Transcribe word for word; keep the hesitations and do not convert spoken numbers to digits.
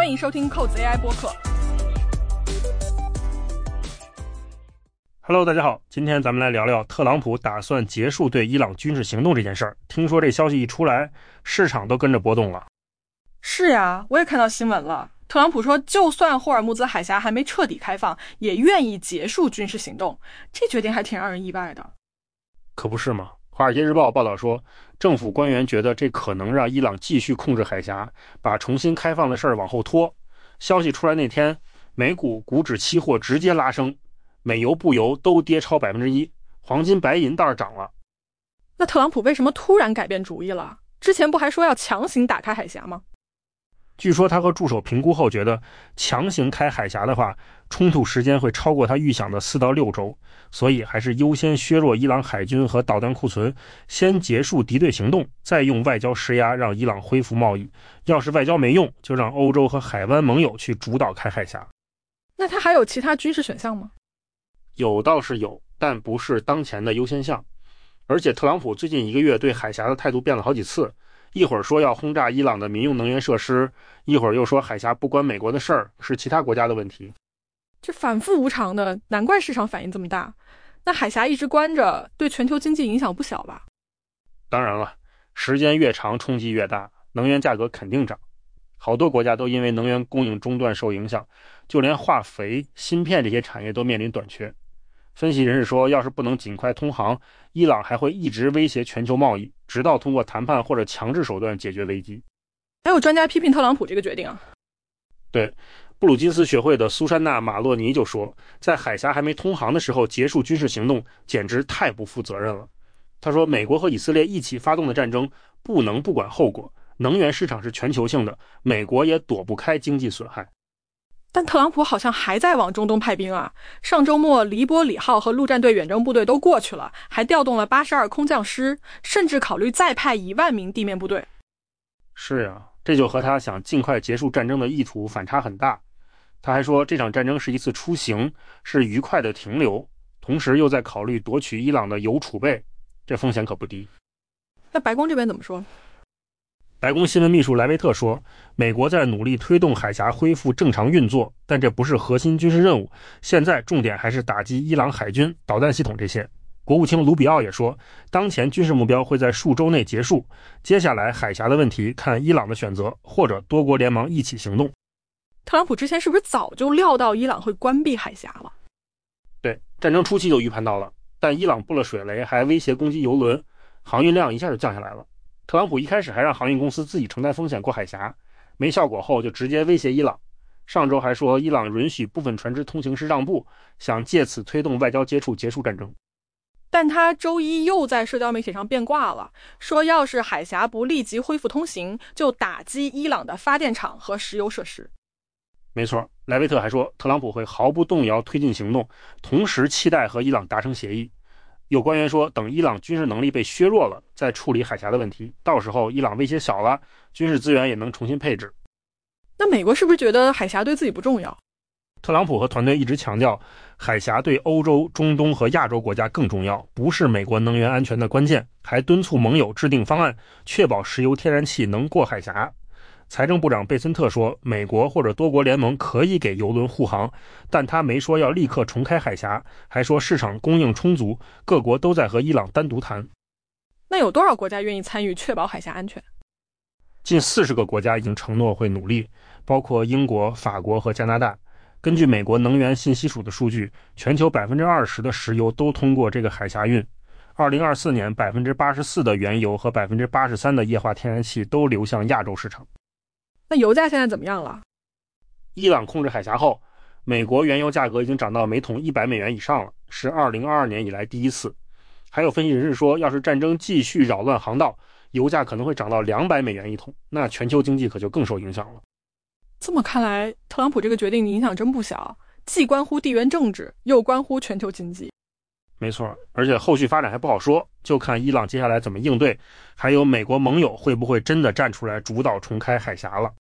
欢迎收听扣子 A I 播客。 Hello， 大家好，今天咱们来聊聊特朗普打算结束对伊朗军事行动这件事儿。听说这消息一出来，市场都跟着波动了。 是呀，我也看到新闻了。特朗普说，就算霍尔木兹海峡还没彻底开放，也愿意结束军事行动。这决定还挺让人意外的。 可不是吗？华尔街日报报道说，政府官员觉得这可能让伊朗继续控制海峡，把重新开放的事儿往后拖。消息出来那天，美股股指期货直接拉升，美油布油都跌超百分之一，黄金白银倒是涨了。 那特朗普为什么突然改变主意了？之前不还说要强行打开海峡吗？ 据说他和助手评估后觉得，强行开海峡的话，冲突时间会超过他预想的四到六周，所以还是优先削弱伊朗海军和导弹库存，先结束敌对行动，再用外交施压让伊朗恢复贸易。要是外交没用，就让欧洲和海湾盟友去主导开海峡。 那他还有其他军事选项吗？ 有倒是有，但不是当前的优先项。而且特朗普最近一个月对海峡的态度变了好几次，一会儿说要轰炸伊朗的民用能源设施，一会儿又说海峡不关美国的事儿，是其他国家的问题。 这反复无常的，难怪市场反应这么大。那海峡一直关着，对全球经济影响不小吧？ 当然了，时间越长冲击越大，能源价格肯定涨。好多国家都因为能源供应中断受影响，就连化肥、芯片这些产业都面临短缺。分析人士说，要是不能尽快通航，伊朗还会一直威胁全球贸易，直到通过谈判或者强制手段解决危机。 还有专家批评特朗普这个决定啊。 对，布鲁金斯学会的苏珊娜·马洛尼就说，在海峡还没通航的时候结束军事行动，简直太不负责任了。他说，美国和以色列一起发动的战争不能不管后果，能源市场是全球性的，美国也躲不开经济损害。 但特朗普好像还在往中东派兵啊！上周末，黎波里号和陆战队远征部队都过去了，还调动了八十二空降师，甚至考虑再派一万名地面部队。 是呀，这就和他想尽快结束战争的意图反差很大。他还说，这场战争是一次出行，是愉快的停留，同时又在考虑夺取伊朗的油储备，这风险可不低。 那白宫这边怎么说？ 白宫新闻秘书莱维特说，美国在努力推动海峡恢复正常运作，但这不是核心军事任务，现在重点还是打击伊朗海军、导弹系统这些。国务卿卢比奥也说，当前军事目标会在数周内结束，接下来海峡的问题看伊朗的选择，或者多国联盟一起行动。 特朗普之前是不是早就料到伊朗会关闭海峡了？ 对，战争初期就预判到了，但伊朗布了水雷，还威胁攻击油轮，航运量一下就降下来了。特朗普一开始还让航运公司自己承担风险过海峡，没效果后就直接威胁伊朗。上周还说伊朗允许部分船只通行时让步，想借此推动外交接触结束战争。 但他周一又在社交媒体上变卦了，说要是海峡不立即恢复通行，就打击伊朗的发电厂和石油设施。 没错，莱维特还说特朗普会毫不动摇推进行动，同时期待和伊朗达成协议。有官员说，等伊朗军事能力被削弱了，再处理海峡的问题，到时候伊朗威胁小了，军事资源也能重新配置。 那美国是不是觉得海峡对自己不重要？ 特朗普和团队一直强调，海峡对欧洲、中东和亚洲国家更重要，不是美国能源安全的关键，还敦促盟友制定方案，确保石油天然气能过海峡。财政部长贝森特说，美国或者多国联盟可以给油轮护航，但他没说要立刻重开海峡，还说市场供应充足，各国都在和伊朗单独谈。 那有多少国家愿意参与确保海峡安全？ 近四十个国家已经承诺会努力，包括英国、法国和加拿大。根据美国能源信息署的数据，全球 百分之二十 的石油都通过这个海峡运。二零二四年 百分之八十四 的原油和 百分之八十三 的液化天然气都流向亚洲市场。 那油价现在怎么样了？ 伊朗控制海峡后，美国原油价格已经涨到每桶一百美元以上了，是二零二二年以来第一次。还有分析人士说，要是战争继续扰乱航道，油价可能会涨到两百美元一桶，那全球经济可就更受影响了。 这么看来，特朗普这个决定影响真不小，既关乎地缘政治，又关乎全球经济。 没错，而且后续发展还不好说，就看伊朗接下来怎么应对，还有美国盟友会不会真的站出来主导重开海峡了。